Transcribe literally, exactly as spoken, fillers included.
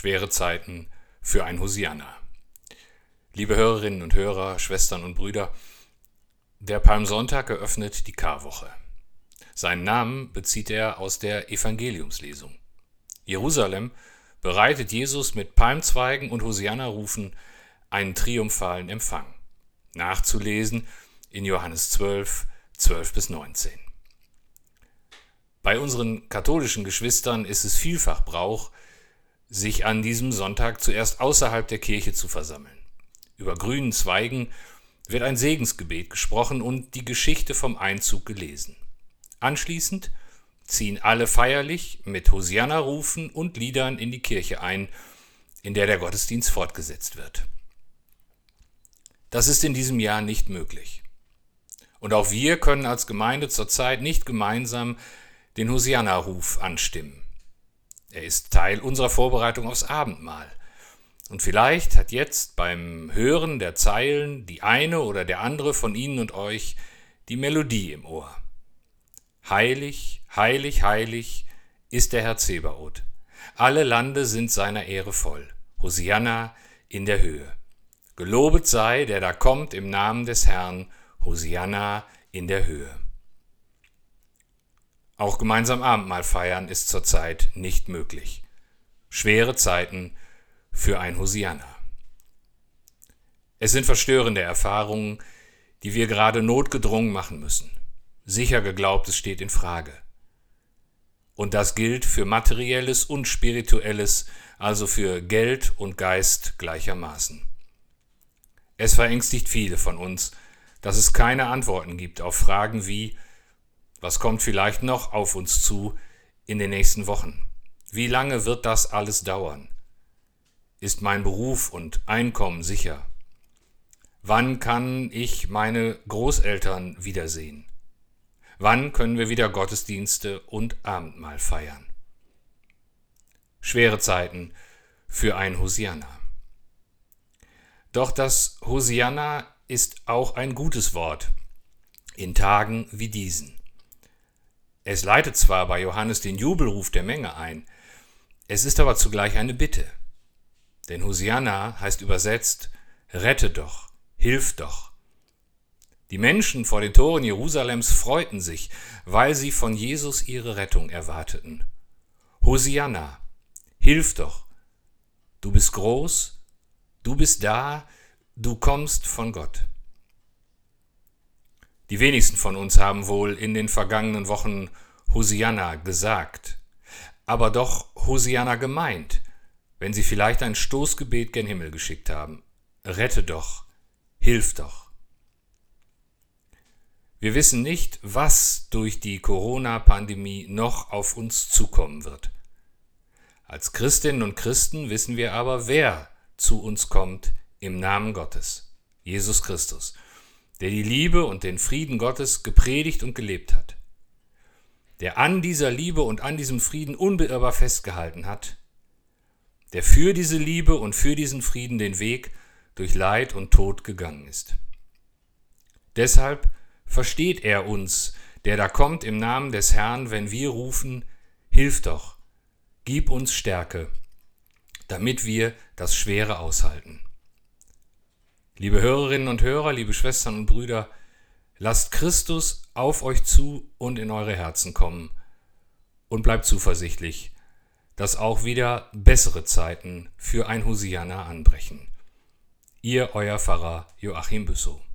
Schwere Zeiten für ein Hosianna. Liebe Hörerinnen und Hörer, Schwestern und Brüder, der Palmsonntag eröffnet die Karwoche. Seinen Namen bezieht er aus der Evangeliumslesung. Jerusalem bereitet Jesus mit Palmzweigen und Hosianna-Rufen einen triumphalen Empfang. Nachzulesen in Johannes zwölf, zwölf bis neunzehn. Bei unseren katholischen Geschwistern ist es vielfach Brauch, sich an diesem Sonntag zuerst außerhalb der Kirche zu versammeln. Über grünen Zweigen wird ein Segensgebet gesprochen und die Geschichte vom Einzug gelesen. Anschließend ziehen alle feierlich mit Hosianna-Rufen und Liedern in die Kirche ein, in der der Gottesdienst fortgesetzt wird. Das ist in diesem Jahr nicht möglich. Und auch wir können als Gemeinde zurzeit nicht gemeinsam den Hosianna-Ruf anstimmen. Er ist Teil unserer Vorbereitung aufs Abendmahl. Und vielleicht hat jetzt beim Hören der Zeilen die eine oder der andere von Ihnen und euch die Melodie im Ohr. Heilig, heilig, heilig ist der Herr Zebaoth. Alle Lande sind seiner Ehre voll. Hosianna in der Höhe. Gelobet sei, der da kommt im Namen des Herrn. Hosianna in der Höhe. Auch gemeinsam Abendmahl feiern ist zurzeit nicht möglich. Schwere Zeiten für ein Hosianna. Es sind verstörende Erfahrungen, die wir gerade notgedrungen machen müssen. Sicher Geglaubtes steht in Frage. Und das gilt für Materielles und Spirituelles, also für Geld und Geist gleichermaßen. Es verängstigt viele von uns, dass es keine Antworten gibt auf Fragen wie: Was kommt vielleicht noch auf uns zu in den nächsten Wochen? Wie lange wird das alles dauern? Ist mein Beruf und Einkommen sicher? Wann kann ich meine Großeltern wiedersehen? Wann können wir wieder Gottesdienste und Abendmahl feiern? Schwere Zeiten für ein Hosianna. Doch das Hosianna ist auch ein gutes Wort in Tagen wie diesen. Es leitet zwar bei Johannes den Jubelruf der Menge ein, es ist aber zugleich eine Bitte. Denn Hosianna heißt übersetzt: Rette doch, hilf doch. Die Menschen vor den Toren Jerusalems freuten sich, weil sie von Jesus ihre Rettung erwarteten. Hosianna, hilf doch. Du bist groß, du bist da, du kommst von Gott. Die wenigsten von uns haben wohl in den vergangenen Wochen Hosianna gesagt, aber doch Hosianna gemeint, wenn sie vielleicht ein Stoßgebet gen Himmel geschickt haben. Rette doch, hilf doch. Wir wissen nicht, was durch die Corona-Pandemie noch auf uns zukommen wird. Als Christinnen und Christen wissen wir aber, wer zu uns kommt im Namen Gottes, Jesus Christus, der die Liebe und den Frieden Gottes gepredigt und gelebt hat, der an dieser Liebe und an diesem Frieden unbeirrbar festgehalten hat, der für diese Liebe und für diesen Frieden den Weg durch Leid und Tod gegangen ist. Deshalb versteht er uns, der da kommt im Namen des Herrn, wenn wir rufen: Hilf doch, gib uns Stärke, damit wir das Schwere aushalten. Liebe Hörerinnen und Hörer, liebe Schwestern und Brüder, lasst Christus auf euch zu und in eure Herzen kommen und bleibt zuversichtlich, dass auch wieder bessere Zeiten für ein Hosianna anbrechen. Ihr, euer Pfarrer Joachim Büssow.